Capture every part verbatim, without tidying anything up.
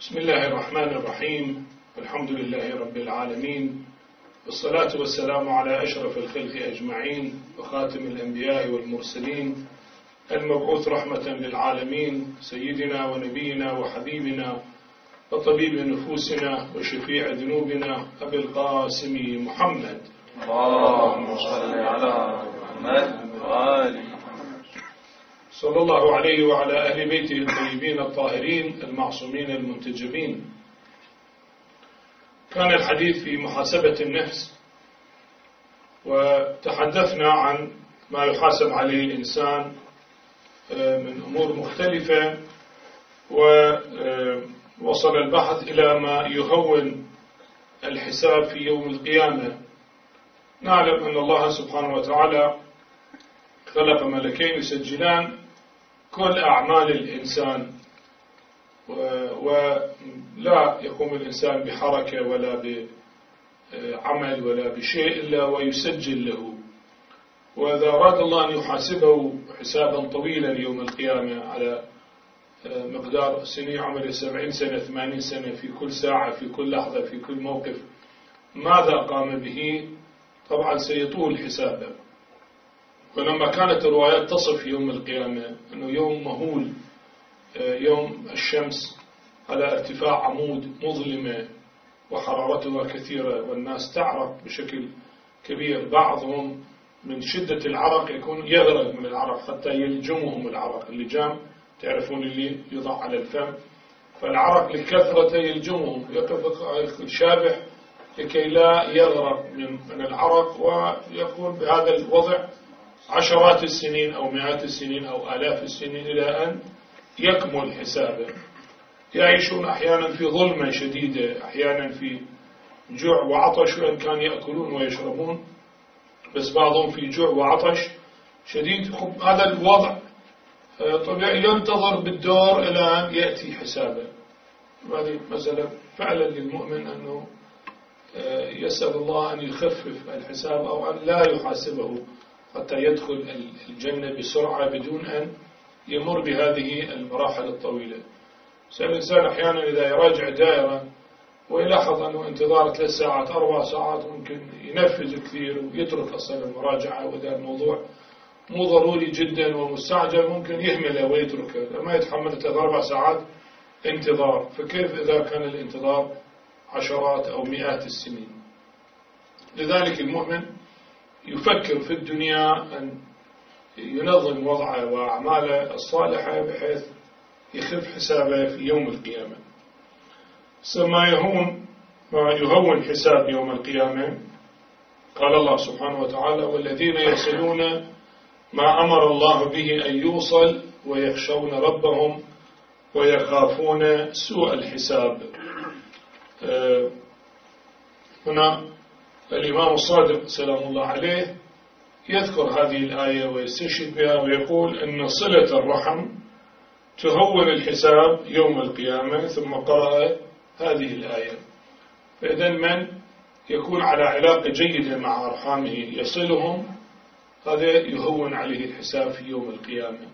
بسم الله الرحمن الرحيم. الحمد لله رب العالمين، والصلاة والسلام على أشرف الخلق أجمعين وخاتم الأنبياء والمرسلين، المبعوث رحمة للعالمين، سيدنا ونبينا وحبيبنا وطبيب نفوسنا وشفيع ذنوبنا أبي القاسم محمد. اللهم صل على محمد وآله صلى الله عليه وعلى أهل بيته الطيبين الطاهرين المعصومين المنتجبين. كان الحديث في محاسبة النفس، وتحدثنا عن ما يحاسب عليه الإنسان من أمور مختلفة، ووصل البحث إلى ما يهون الحساب في يوم القيامة. نعلم أن الله سبحانه وتعالى خلق ملكين يسجلان كل أعمال الإنسان، ولا يقوم الإنسان بحركة ولا بعمل ولا بشيء إلا ويسجل له. وإذا أراد الله أن يحاسبه حسابا طويلا يوم القيامة على مقدار سنين عمره سبعين سنة ثمانين سنة، في كل ساعة في كل لحظة في كل موقف ماذا قام به، طبعا سيطول حسابه. ولما كانت الروايات تصف يوم القيامة أنه يوم مهول، يوم الشمس على ارتفاع عمود مظلمة وحرارتها كثيرة والناس تعرق بشكل كبير، بعضهم من شدة العرق يكون يغرق من العرق حتى يلجمهم العرق. اللجام تعرفون اللي يضع على الفم، فالعرق لكثرة يلجمهم، يقف الشابح لكي لا يغرق من العرق، ويكون بهذا الوضع عشرات السنين أو مئات السنين أو آلاف السنين إلى أن يكمل حسابه. يعيشون أحيانا في ظلمة شديدة، أحيانا في جوع وعطش، وإن كان يأكلون ويشربون بس بعضهم في جوع وعطش شديد. هذا الوضع طبيعي ينتظر بالدور إلى أن يأتي حسابه. هذه مسألة فعلا للمؤمن أنه يسأل الله أن يخفف الحساب أو أن لا يحاسبه حتى يدخل الجنة بسرعة بدون أن يمر بهذه المراحل الطويلة. الإنسان أحيانا إذا يراجع دائرة ويلاحظ أنه انتظار ثلاث ساعات أربع ساعات ممكن ينفذ كثير ويترك أصلا المراجعة، وإذا الموضوع مو ضروري جدا ومستعجل ممكن يهمله ويتركه، ما يتحمل ثلاث أربع ساعات انتظار، فكيف إذا كان الانتظار عشرات أو مئات السنين؟ لذلك المؤمن يفكر في الدنيا أن ينظم وضعه وأعماله الصالحة بحيث يخف حسابه في يوم القيامة. ما يهون ما يهون حساب يوم القيامة، قال الله سبحانه وتعالى: والذين يصلون ما أمر الله به أن يوصل ويخشون ربهم ويخافون سوء الحساب. هنا الإمام الصادق سلام الله عليه يذكر هذه الآية ويستشهد بها ويقول أن صلة الرحم تهون الحساب يوم القيامة، ثم قرأ هذه الآية. فإذا من يكون على علاقة جيدة مع أرحامه يصلهم، هذا يهون عليه الحساب في يوم القيامة.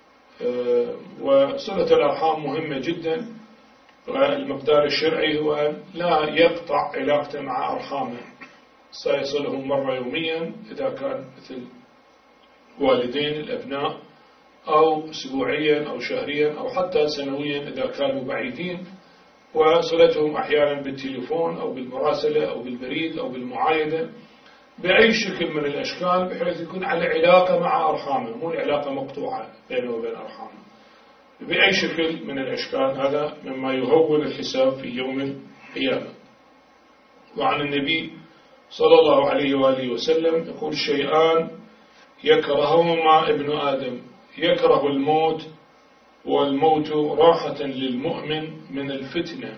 وصلة الأرحام مهمة جدا، والمقدار الشرعي هو أن لا يقطع علاقته مع أرحامه، سيصلهم مرة يوميا إذا كان مثل والدين الأبناء، أو أسبوعيا أو شهريا أو حتى سنويا إذا كانوا بعيدين، وصلتهم أحيانا بالتليفون أو بالمراسلة أو بالبريد أو بالمعايدة بأي شكل من الأشكال، بحيث يكون على علاقة مع أرحامه، مو العلاقة مقطوعة بينه وبين أرحامه بأي شكل من الأشكال. هذا مما يهون الحساب في يوم القيامة. وعن النبي صلى الله عليه وآله وسلم يقول: شيئان يكرههما ابن آدم، يكره الموت، والموت راحة للمؤمن من الفتنة،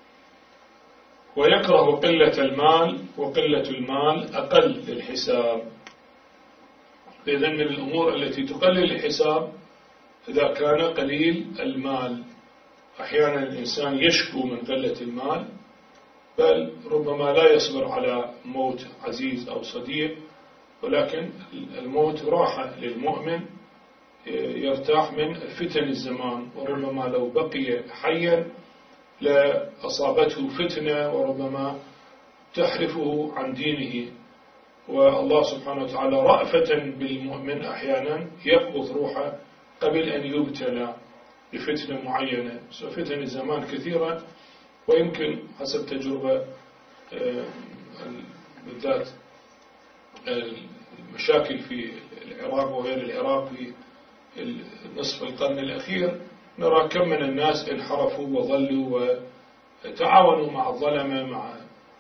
ويكره قلة المال، وقلة المال أقل للحساب. إذن من الأمور التي تقلل الحساب إذا كان قليل المال. أحيانا الإنسان يشكو من قلة المال، بل ربما لا يصبر على موت عزيز أو صديق، ولكن الموت راحة للمؤمن، يرتاح من فتن الزمان، وربما لو بقي حيا لأصابته فتنة وربما تحرفه عن دينه. والله سبحانه وتعالى رأفة بالمؤمن أحيانا يقبض روحه قبل أن يبتلى بفتنة معينة. فتن الزمان كثيرة، ويمكن حسب تجربة بالذات المشاكل في العراق وغير العراق في نصف القرن الأخير نرى كم من الناس انحرفوا وظلوا وتعاونوا مع الظلمة، مع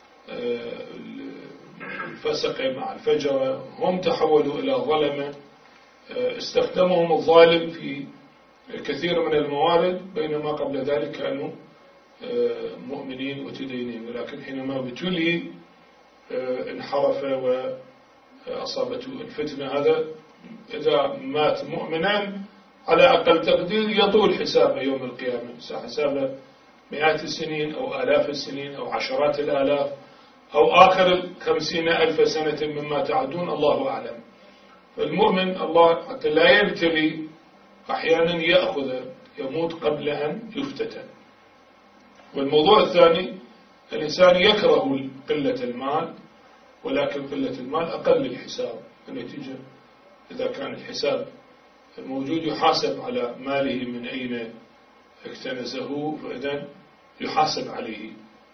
الفسقة، مع الفجرة. هم تحولوا إلى ظلمة، استخدمهم الظالم في كثير من الموارد، بينما قبل ذلك كانوا مؤمنين متدينين. ولكن حينما ابتلي انحرف وأصابته الفتنة. هذا إذا مات مؤمنا على أقل تقدير يطول حسابه يوم القيامة، حسابه مئات السنين أو آلاف السنين أو عشرات الآلاف أو آخر خمسين ألف سنة مما تعدون، الله أعلم. فالمؤمن الله حتى لا يبتلي أحيانا يأخذ يموت قبل أن يفتتن. والموضوع الثاني، الإنسان يكره قلة المال، ولكن قلة المال أقل الحساب. النتيجة إذا كان الحساب موجود يحاسب على ماله من أين اكتنزه، فإذا يحاسب عليه.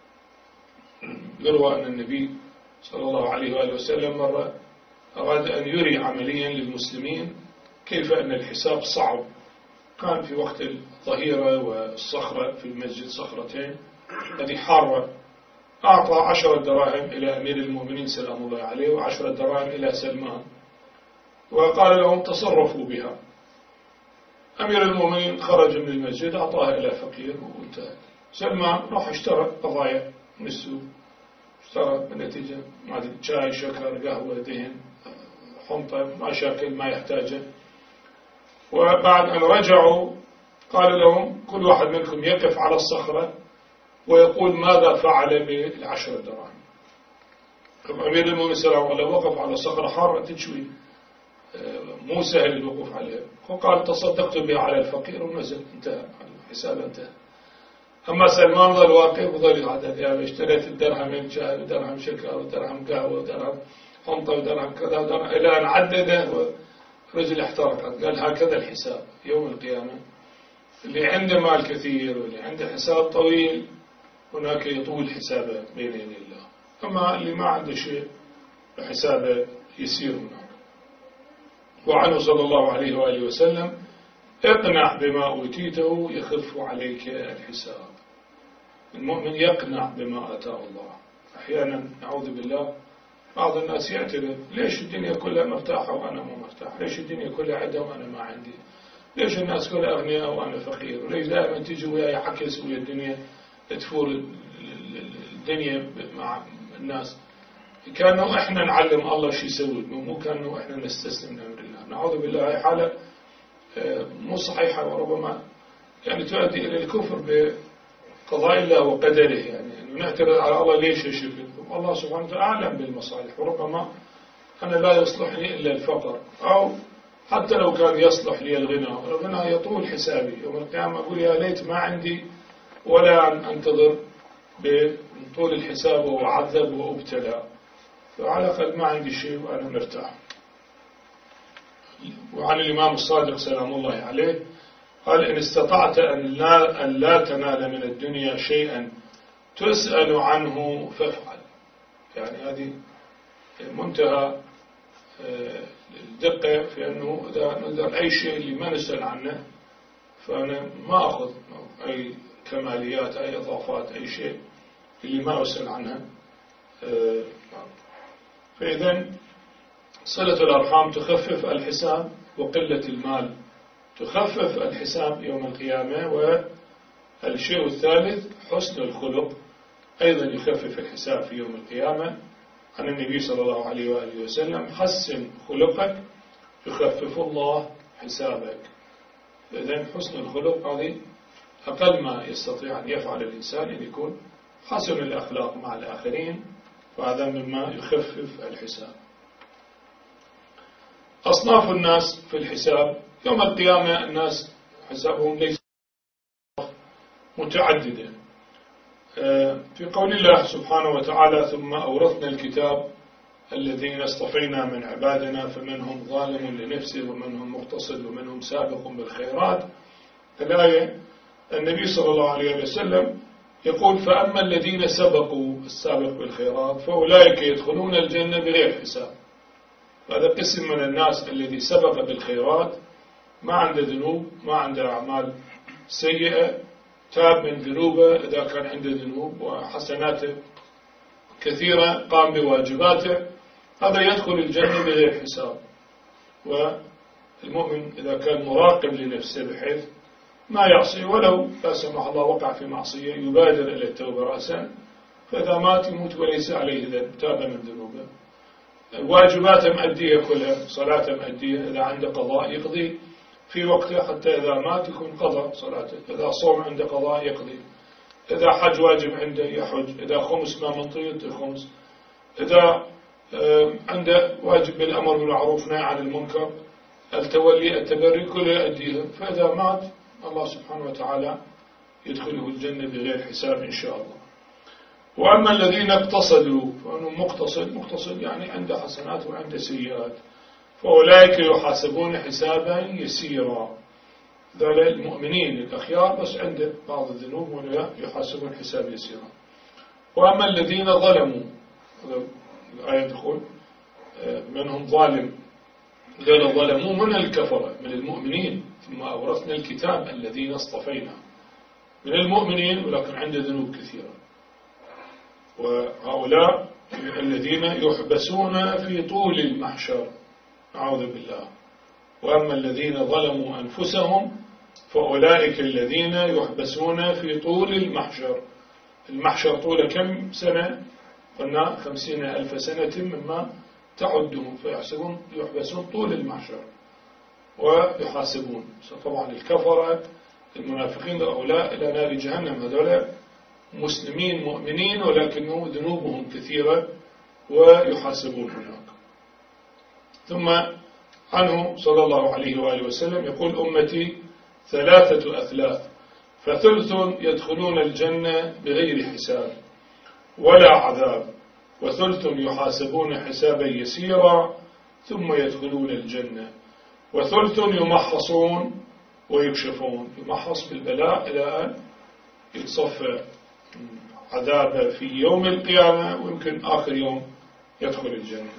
يروى أن النبي صلى الله عليه وآله وسلم مرة أراد أن يري عمليا للمسلمين كيف أن الحساب صعب. كان في وقت الظهيرة والصخرة في المسجد، صخرتين هذه حارة، أعطى عشرة دراهم إلى أمير المؤمنين سلام الله عليه وعشرة دراهم إلى سلمان، وقال لهم تصرفوا بها. أمير المؤمنين خرج من المسجد أعطاها إلى فقير وانتهى. سلمان راح اشترى قضايا من السوق، اشترى بالنتيجة ما أدري شاي، شكر، قهوة، دهن، حنطة، ما شاكل ما يحتاجه. وبعد أن رجعوا قال لهم كل واحد منكم يقف على الصخرة ويقول ماذا فعل بالعشر دراهم. أمير المؤمنين سلام الله وقف على صخرة حارة تشوي، مو سهل الوقوف عليها، وقال تصدقت بها على الفقير ونزل، انتهى الحساب انتهى. أما سلمان ظل واقف وظل يعدد، يعني اشتريت الدرهم شاي ودرهم شكر ودرهم قهوة ودرهم حنطة ودرهم كذا ودرهم، إلى أن عدده ورجل احترقت. قال هكذا الحساب يوم القيامة. اللي عنده مال كثير واللي عنده حساب طويل هناك يطول حسابه بين يدي الله، أما اللي ما عنده شيء حسابه يسير هناك. وعنه صلى الله عليه وآله وسلم اقنع بما أوتيته يخف عليك الحساب. المؤمن يقنع بما أتاه الله. أحيانا نعوذ بالله بعض الناس يعترض، ليش الدنيا كلها مرتاحة وأنا مو مرتاح؟ ليش الدنيا كلها عدة وأنا ما عندي؟ ليش الناس كلها أغنياء وأنا فقير؟ ليش دائما تيجي وياي عكس ويا الدنيا تفور الدنيا مع الناس؟ كانوا إحنا نعلم الله شو يسوي، مو كانوا إحنا نستسلم لأمر الله. نعوذ بالله. هاي حالة مو صحيحة، وربما يعني تؤدي إلى الكفر بقضاء الله وقدره. يعني أنه نعترض على الله ليش يشوف. الله سبحانه وتعالى أعلم بالمصالح، وربما أنا لا يصلحني إلا الفقر، أو حتى لو كان يصلح لي الغنى، الغنى يطول حسابي يوم القيامة. أقول يا ليت ما عندي ولا أن أنتظر بطول الحساب وأعذب وأبتلى، فعلى الأقل ما عندي شيء وأنا مرتاح. وعن الإمام الصادق سلام الله عليه قال إن استطعت أن لا, أن لا تنال من الدنيا شيئا تسأل عنه فافعل. يعني هذه منتهى الدقة في أنه إذا نقدر أي شيء اللي ما نسأل عنه فأنا ما أخذ أي كماليات، أي إضافات، أي شيء اللي ما أسأل عنها. فإذن صلة الأرحام تخفف الحساب، وقلة المال تخفف الحساب يوم القيامة. والشيء الثالث حسن الخلق أيضا يخفف الحساب في يوم القيامة. عن النبي صلى الله عليه وآله وسلم حسن خلقك يخفف الله حسابك. إذن حسن الخلق هذه أقل ما يستطيع أن يفعل الإنسان، أن يكون حسن الأخلاق مع الآخرين، وهذا مما يخفف الحساب. أصناف الناس في الحساب يوم القيامة، الناس حسابهم ليس متعددة. في قول الله سبحانه وتعالى ثم أورثنا الكتاب الذين اصطفينا من عبادنا فمنهم ظالم لنفسه ومنهم مقتصد ومنهم سابق بالخيرات. الآية النبي صلى الله عليه وسلم يقول فأما الذين سبقوا السابق بالخيرات فأولئك يدخلون الجنة بغير حساب. هذا قسم من الناس الذي سبق بالخيرات، ما عنده ذنوب، ما عنده أعمال سيئة، تاب من ذنوبه إذا كان عنده ذنوب وحسناته كثيرة، قام بواجباته، هذا يدخل الجنة بغير حساب. والمؤمن إذا كان مراقب لنفسه بحيث ما يعصي، ولو لا سمح الله وقع في معصية يبادر إلى التوبة رأسا، فإذا مات يموت وليس عليه ذنب، تاب من ذنوبه، واجباته مأدية كلها، صلاته مأدية، إذا عنده قضاء يقضي في وقته حتى إذا مات يكون قضى صلاته، إذا صوم عنده قضاء يقضي، إذا حج واجب عنده يحج، إذا خمس ما منطيط الخمس، إذا عنده واجب بالأمر بالمعروف نهي عن المنكر، التولي التبري كله يؤديها، فإذا مات الله سبحانه وتعالى يدخله الجنة بغير حساب إن شاء الله. وأما الذين اقتصدوا فأنهم مقتصد، مقتصد يعني عنده حسنات وعنده سيئات، فأولئك يحاسبون حسابا يسيرا. ذلك المؤمنين الأخيار بس عنده بعض الذنوب ولا يحاسبون حساب يسيرا. وأما الذين ظلموا، الآية تقول منهم ظالم، قال ظلموا من الكفرة من المؤمنين ثم أورثنا الكتاب الذين اصطفينا، من المؤمنين ولكن عنده ذنوب كثيرة. وهؤلاء الذين يحبسون في طول المحشر، أعوذ بالله. وأما الذين ظلموا أنفسهم فأولئك الذين يحبسون في طول المحشر. المحشر طول كم سنة؟ قلنا خمسين ألف سنة مما تعدهم، فيحسبون يحبسون طول المحشر ويحاسبون. طبعا الكفرة المنافقين هؤلاء إلى نار جهنم، هذول مسلمين مؤمنين ولكنهم ذنوبهم كثيرة ويحاسبون هناك. ثم عنه صلى الله عليه وآله وسلم يقول أمتي ثلاثة أثلاث، فثلث يدخلون الجنة بغير حساب ولا عذاب، وثلث يحاسبون حسابا يسيرا ثم يدخلون الجنة، وثلث يمحصون ويكشفون. يمحص بالبلاء إلى أن يتصفى عذاب في يوم القيامة ويمكن آخر يوم يدخل الجنة.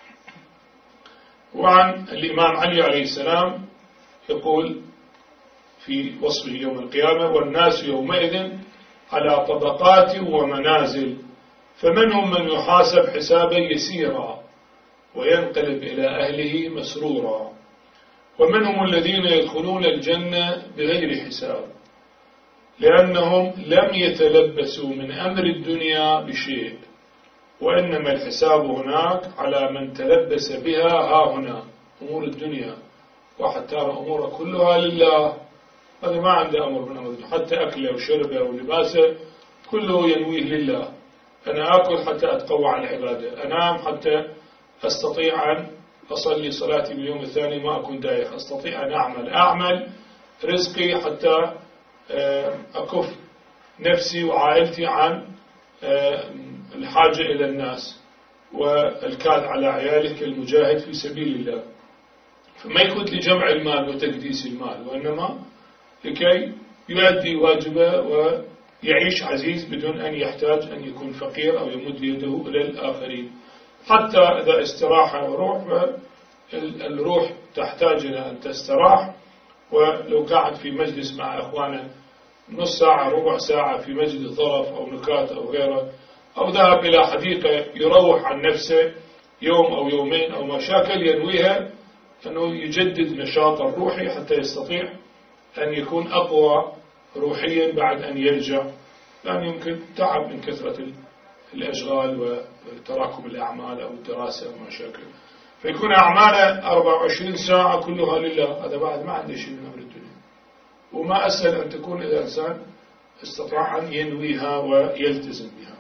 وعن الإمام علي عليه السلام يقول في وصفه يوم القيامة والناس يومئذ على طبقات ومنازل، فمنهم من يحاسب حسابا يسيرا وينقلب إلى أهله مسرورا، ومنهم الذين يدخلون الجنة بغير حساب لأنهم لم يتلبسوا من أمر الدنيا بشيء، وإنما الحساب هناك على من تلبس بها ها هنا، أمور الدنيا. واحد ترى أموره كلها لله، هذا ما عنده أمر من أمر الدنيا، حتى أكله وشربه ولباسه كله ينويه لله. أنا أكل حتى أتقوى على العبادة، أنام حتى أستطيع أن أصلي صلاتي باليوم الثاني ما أكون دايخ، أستطيع أن أعمل أعمل رزقي حتى أكف نفسي وعائلتي عن الحاجة إلى الناس، والكاد على عيالك المجاهد في سبيل الله. فما يكون لجمع المال وتقديس المال، وإنما لكي يؤدي واجبه ويعيش عزيز بدون أن يحتاج أن يكون فقير أو يمد يده إلى الآخرين. حتى إذا استراح وروح، الروح تحتاج إلى أن تستراح، ولو قاعد في مجلس مع أخوانه نص ساعة ربع ساعة في مجلس ظرف أو نكات أو غيره، أو ذهب إلى حديقة يروح عن نفسه يوم أو يومين أو مشاكل ينويها أنه يجدد نشاطه الروحي حتى يستطيع أن يكون أقوى روحيا بعد أن يرجع، لأن يمكن تعب من كثرة الأشغال وتراكم الأعمال أو الدراسة أو مشاكل، فيكون أعماله أربعة وعشرين ساعة كلها لله. هذا بعد ما عنده شيء من أمر الدنيا، وما أسهل أن تكون إذا إنسان استطاع أن ينويها ويلتزم بها.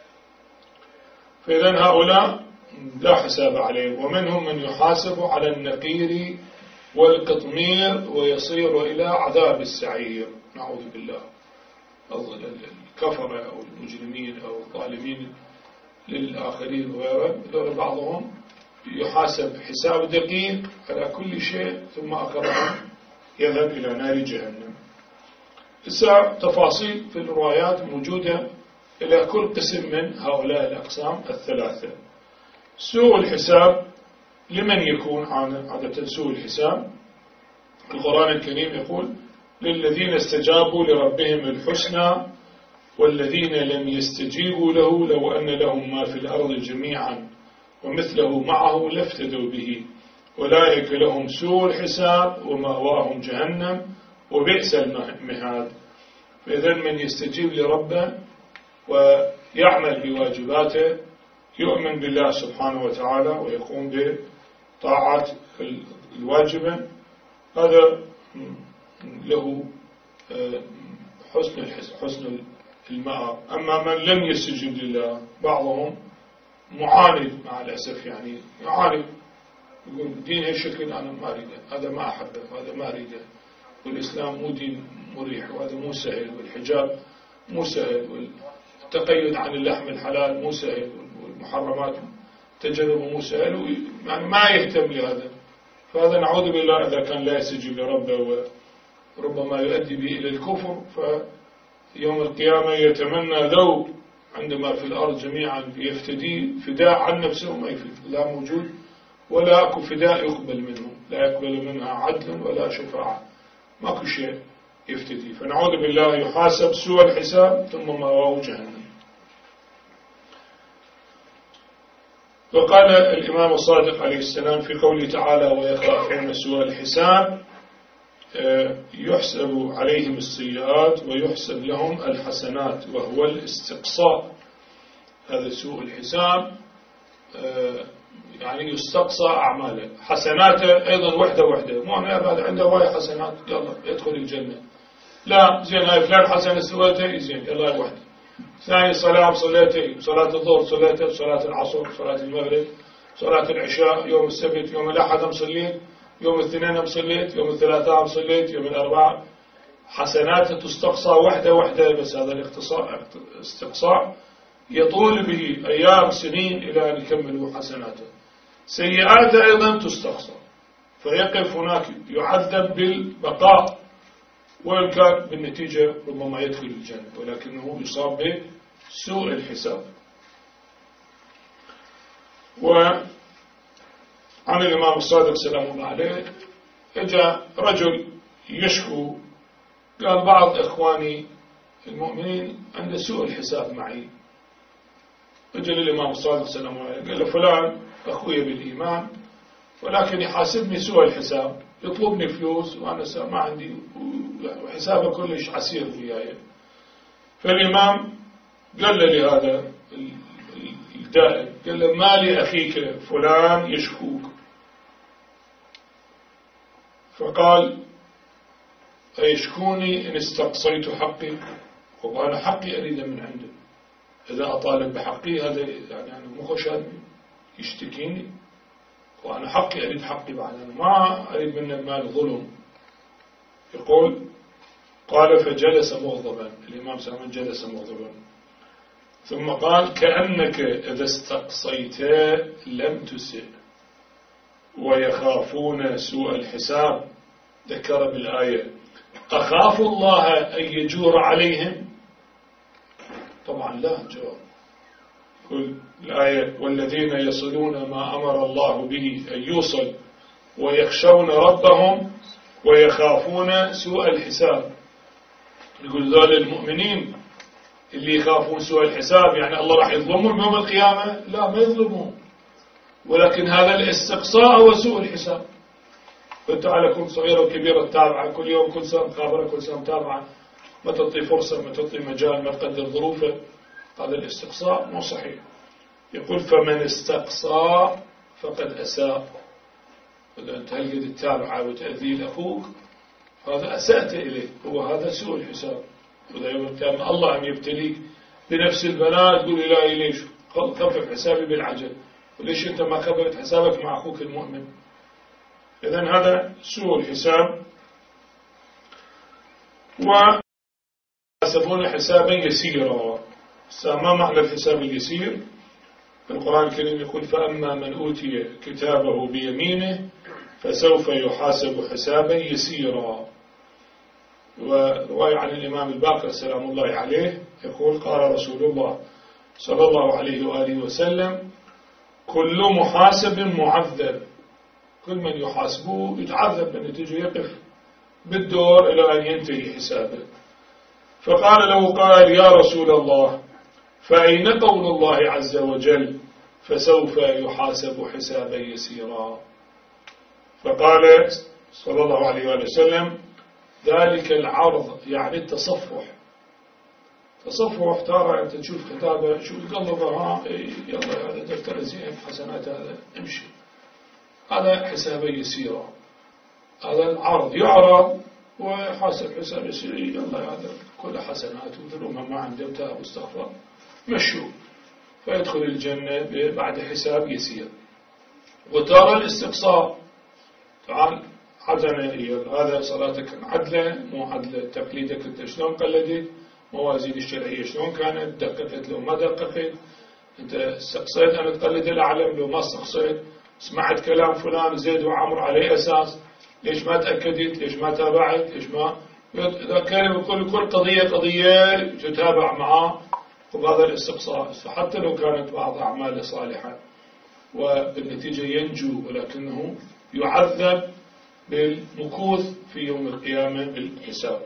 فإذا هؤلاء لا حساب عليهم. ومنهم من يحاسب على النقير والقطمير ويصير إلى عذاب السعير، نعوذ بالله. الكفرة أو المجرمين أو الظالمين للآخرين وغيرهم، بعضهم يحاسب حساب دقيق على كل شيء، ثم آخرهم يذهب إلى نار جهنم. الساعة تفاصيل في الروايات موجودة إلى كل قسم من هؤلاء الأقسام الثلاثة. سوء الحساب لمن يكون عادة سوء الحساب؟ القرآن الكريم يقول: للذين استجابوا لربهم الحسنى والذين لم يستجيبوا له لو أن لهم ما في الأرض جميعا ومثله معه لافتدوا به أولئك لهم سوء الحساب ومأواهم جهنم وبئس المهاد. فإذا من يستجيب لربه ويعمل بواجباته، يؤمن بالله سبحانه وتعالى ويقوم بطاعات الواجبة، هذا له حسن حسن المآب. أما من لم يستجب لله، بعضهم معاند مع الأسف، يعني يعاند، يقول دين هالشكل أنا ما أريده، هذا ما أحبه، هذا ما أريده، والإسلام مو دين مريح، وهذا مو سهل، والحجاب مو سهل، والتقيد عن اللحم الحلال مو سهل، والمحرمات تجنبه مو سهل، يعني ما يهتم لهذا. فهذا نعوذ بالله إذا كان لا يستجيب لربه وربما يؤدي به إلى الكفر، فيوم القيامة يتمنى لو عندما في الأرض جميعا يفتدي فداء عن نفسه، ما يفيد، لا موجود ولا أكو فداء يقبل منه، لا يقبل منها عدل ولا شفاعة، ماكو شيء يفتدي. فنعوذ بالله يحاسب سوء الحساب ثم مأواه جهنم. وقال الإمام الصادق عليه السلام في قوله تعالى: ويخافون سوء الحساب، يحسب عليهم السيئات ويحسب لهم الحسنات، وهو الاستقصاء. هذا سوء الحساب، يعني يستقصى أعماله، حسناته أيضا وحده وحده، مو أنا بعد عنده هواية حسنات يلا يدخل الجنة، لا، زين هاي فلان حسنة سويته زين يلا وحده. ثاني صلاة صليته، صلاة الظهر صليته، صلاة العصر، صلاة المغرب، صلاة العشاء، يوم السبت، يوم الأحد مصليت، يوم الاثنين مصليت، يوم الثلاثاء مصليت، يوم الأربعاء، حسناته تستقصى وحده وحده. بس هذا الاستقصاء يطول به أيام سنين إلى أن يكملوا حسناته. سيئاته أيضا تستقصى، فيقف هناك يعذب بالبقاء، وإن كان بالنتيجة ربما يدخل الجنة، ولكنه يصاب بسوء الحساب. وعن الإمام الصادق سلام الله عليه جاء رجل يشكو، قال: بعض إخواني المؤمنين عنده سوء الحساب معي. رجل الإمام الصادق سلام الله عليه قال له: فلان أخوي بالإيمان، ولكن يحاسبني سوء الحساب، يطلبني فلوس وأنا ما عندي، وحسابه كلش عسير وياي. فالإمام قال له لهذا الدائم، قال له: ما لأخيك فلان يشكوك؟ فقال: أيشكوني إن استقصيت حقي؟ وأنا حقي أريد من عنده، إذا أطالب بحقي هذا يعني أنا مو خشان يشتكيني، وأنا حقي أريد حقي بعد، أنا ما أريد منه مال ظلم. يقول: قال: فجلس مغضبا، الإمام سلمان جلس مغضبا، ثم قال: كأنك إذا استقصيت لم تسئ ويخافون سوء الحساب. ذكر بالآية: أخاف الله أن يجور عليهم؟ طبعا لا جواب. كل الآية: والذين يصلون ما أمر الله به أن يوصل ويخشون ربهم ويخافون سوء الحساب. يقول ذول المؤمنين اللي يخافون سوء الحساب، يعني الله راح يظلمهم يوم القيامة؟ لا، ما يظلمهم، ولكن هذا الاستقصاء هو سوء الحساب. قلت على كل صغيرة وكبيرة تتابعة، كل يوم كل سنة مخابرة، كل سنة متابعة، ما تعطي فرصة، ما تعطي مجال، ما تقدر ظروفه، هذا الاستقصاء مو صحيح. يقول: فمن استقصى فقد أساء. إذا أنت هل قد تتابعه وتأذي لأخوك، هذا أسأت إليه، هو هذا سوء الحساب. وإذا يوم القيامة الله أن يبتليك بنفس البنات، تقول: إلهي ليش خفف حسابي بالعجل، وليش أنت ما خففت حسابك مع أخوك المؤمن؟ إذن هذا سوء الحساب. يحاسبون حسابا يسيرا. ما معنى الحساب اليسير؟ في القرآن الكريم يقول فأما من أوتي كتابه بيمينه فسوف يحاسب حسابا يسيرا. ورواية عن الإمام الباقر سلام الله عليه يقول قال رسول الله صلى الله عليه وآله وسلم كل محاسب معذب، كل من يحاسبه يتعذب بنتيجة يقف بالدور إلى أن ينتهي حسابه. فقال له قال يا رسول الله فأين قول الله عز وجل فسوف يحاسب حسابا يسيرا؟ فقال صلى الله عليه وآله وسلم ذلك العرض يعني التصفح. تصفح ترى أنت تشوف كتابة شو القلب ها يلا هذا دفتر زين حسنات هذا امشي، هذا حسابا يسيرا. هذا العرض يعرض ويحاسب حساب يسير، يلا هذا كل حسنات وذنوبها ما عنده وتاب واستغفر مشوا فيدخل الجنة بعد حساب يسير. وترى الاستقصاء تعال عدنا هذا صلاتك عدلة مو عدلة، تقليدك انت شلون قلدت، موازين الشرعية شلون كانت، دققت لو ما دققت، انت استقصيت أن تقلد الأعلم لو ما استقصيت، سمعت كلام فلان زيد وعمر عليه أساس ليش ما تأكدت، ليش ما تابعت، ليش ما. إذا كان يقول كل قضية قضية تتابع معه وبهذا الاستقصاء، حتى لو كانت بعض أعماله صالحة وبالنتيجة ينجو ولكنه يعذب بالمكوث في يوم القيامة بالحساب.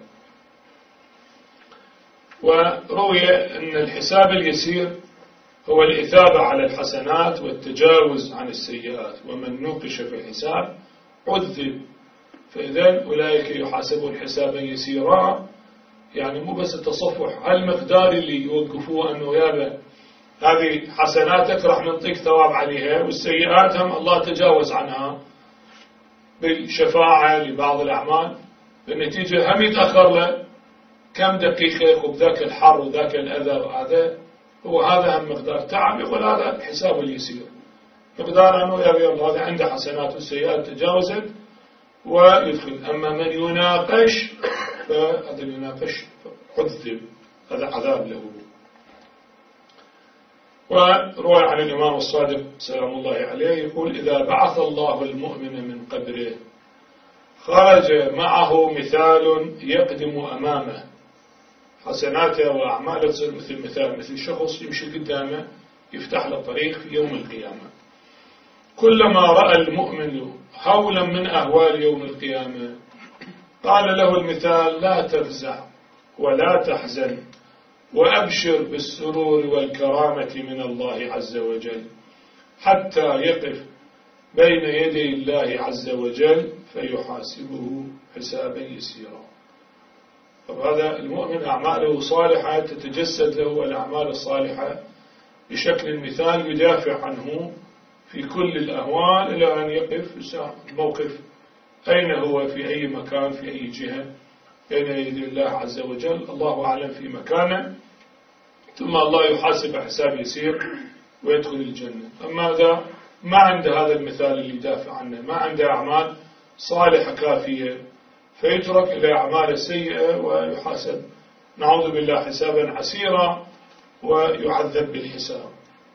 وروي أن الحساب اليسير هو الإثابة على الحسنات والتجاوز عن السيئات، ومن نوقش في الحساب عذب. فإذا أولئك يحاسبون حسابا يسيرا، يعني مو بس التصفح على المقدار اللي يوقفوه أنه يابا هذه حسناتك راح نعطيك ثواب عليها، والسيئات هم الله تجاوز عنها بالشفاعة لبعض الأعمال، بالنتيجة هم يتأخر له كم دقيقة وبذاك الحر وذاك الأذى، هذا هو هذا هم مقدار تعب. يقول هذا الحساب اليسير، مقدار أنه يابا الله هذا عنده حسنات والسيئات تجاوزت ويدخل. أما من يناقش فهذا يناقش عذب، هذا عذاب له. وروى عن الإمام الصادق سلام الله عليه يقول إذا بعث الله المؤمن من قبره خرج معه مثال يقدم أمامه، حسناته وأعماله تصير مثل مثال، مثل شخص يمشي قدامه يفتح له طريق في يوم القيامة. كلما رأى المؤمن هولا من أهوال يوم القيامة قال له المثال لا تفزع ولا تحزن وأبشر بالسرور والكرامة من الله عز وجل، حتى يقف بين يدي الله عز وجل فيحاسبه حسابا يسيرا. طب هذا المؤمن أعماله صالحة تتجسد له الأعمال الصالحة بشكل مثال يدافع عنه في كل الأهوال إلى أن يقف موقف أين هو في أي مكان في أي جهة بين يدي الله عز وجل، الله أعلم في مكانه، ثم الله يحاسب حساب يسير ويدخل الجنة. أما إذا ما عنده هذا المثال اللي يدافع عنه، ما عنده أعمال صالحة كافية، فيترك إلى أعمال السيئة ويحاسب نعوذ بالله حسابا عسيرا ويعذب بالحساب.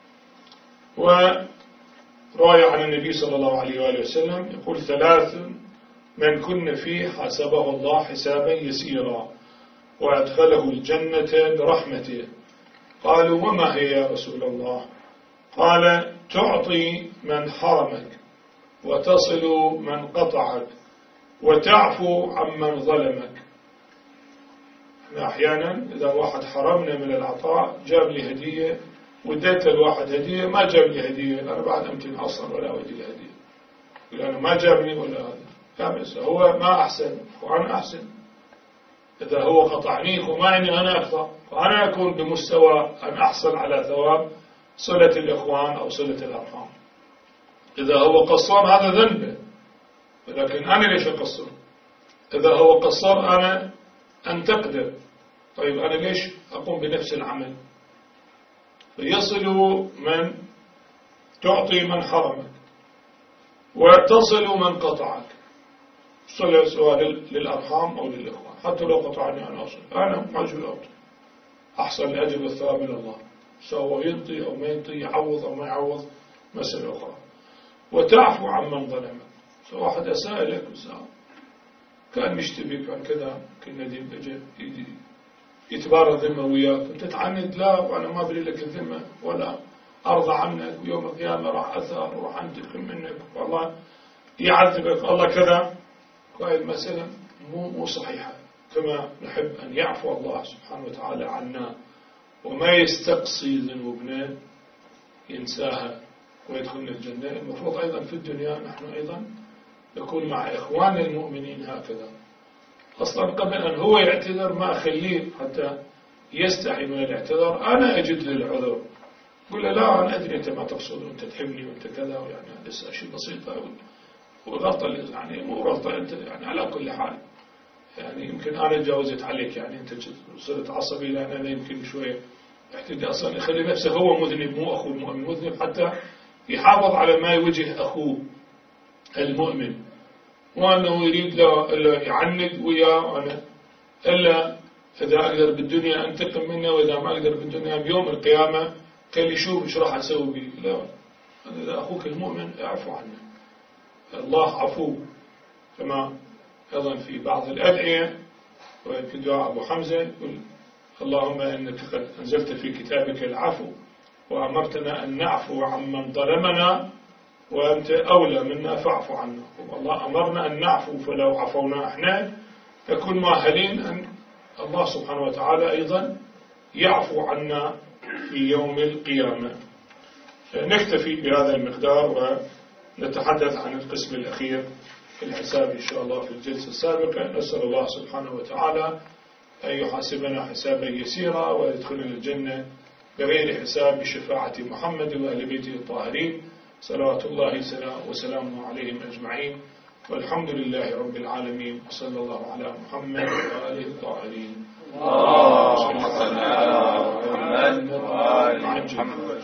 ورواية عن النبي صلى الله عليه وآله وسلم يقول ثلاث من كن فيه حاسبه الله حسابا يسيرا وأدخله الجنة برحمته. قالوا وما هي يا رسول الله؟ قال تعطي من حرمك وتصل من قطعك وتعفو عمن ظلمك. احنا أحيانا إذا واحد حرمنا من العطاء جاب لي هدية وديت الواحد هدية ما جاب لي هدية، أنا بعد أمتن أصلا ولا ودي الهدية، يقول أنا ما جابني ولا هذا، لا بس هو ما أحسن وأنا أحسن. إذا هو قطعني وما إني أنا أقطع وأنا أكون بمستوى أن أحصل على ثواب صلة الإخوان أو صلة الأرحام. إذا هو قصر هذا ذنبه، ولكن أنا ليش أقصر؟ إذا هو قصر أنا أنتقده، طيب أنا ليش أقوم بنفس العمل؟ فيصل من تعطي من حرمك وتصل من قطعك، صلة سواء للأرحام أو للإخوان، حتى لو قطعني أنا أصل أنا مجهول أوت أحصل الأجر والثواب إلى الله، سواء ينطي أو ما ينطي، يعوض أو ما يعوض، مسألة أخرى. وتعفو عمن ظلمك، سواء واحد أساء لك وساء كان مشتبك كان كذا كنا دي بجي يتبارى ذمة وياك وتتعند، لا وأنا ما بري لك الذمة ولا أرضى عنك، ويوم القيامة راح أثار وراح أنتقم منك والله يعذبك الله كذا. وهذه المسألة مو مو صحيحة. كما نحب أن يعفو الله سبحانه وتعالى عنا وما يستقصي ذنوبنا ينساها ويدخلنا الجنة، المفروض أيضا في الدنيا نحن أيضا نكون مع إخوان المؤمنين هكذا. أصلا قبل أن هو يعتذر ما أخليه حتى يستحي من الاعتذار، أنا أجد له العذر، قل له لا أنا أدري أنت ما تقصد وأنت تحبني وأنت كذا، يعني لسه شيء بسيطة وغلطة، يعني مو غلطة أنت يعني على كل حال، يعني يمكن أنا تجاوزت عليك، يعني أنت صرت عصبي لأن أنا يمكن شوية احتاج أصلا يخلي نفسه هو مذنب مو أخوه المؤمن مذنب، حتى يحافظ على ما يوجه أخوه المؤمن، وأنه يريد له إلا يعند وياه أنا إلا إذا أقدر بالدنيا أنتقم منه، وإذا ما أقدر بالدنيا بيوم القيامة خلي يشوف إيش راح أسوي به. لا، إذا أخوك المؤمن اعفو عنه، الله عفو. كما أيضا في بعض الأدعية وفي دعاء أبو حمزة يقول اللهم إنك قد أنزلت في كتابك العفو وأمرتنا أن نعفو عمن ظلمنا وأنت أولى منا فاعفو عنه. والله أمرنا أن نعفو، فلو عفونا احنا نكون مؤهلين أن الله سبحانه وتعالى أيضا يعفو عنا في يوم القيامة. نكتفي بهذا المقدار ونتحدث عن القسم الأخير في الحساب إن شاء الله في الجلسة السابقة. نسأل الله سبحانه وتعالى أن يحاسبنا حسابا يسيرا ويدخلنا الجنة بغير حساب بشفاعة محمد وأهل بيته الطاهرين صلوات الله وسلامه عليهم أجمعين، والحمد لله رب العالمين، وصلى الله على محمد وآله الطاهرين. اللهم صل على محمد وآل محمد.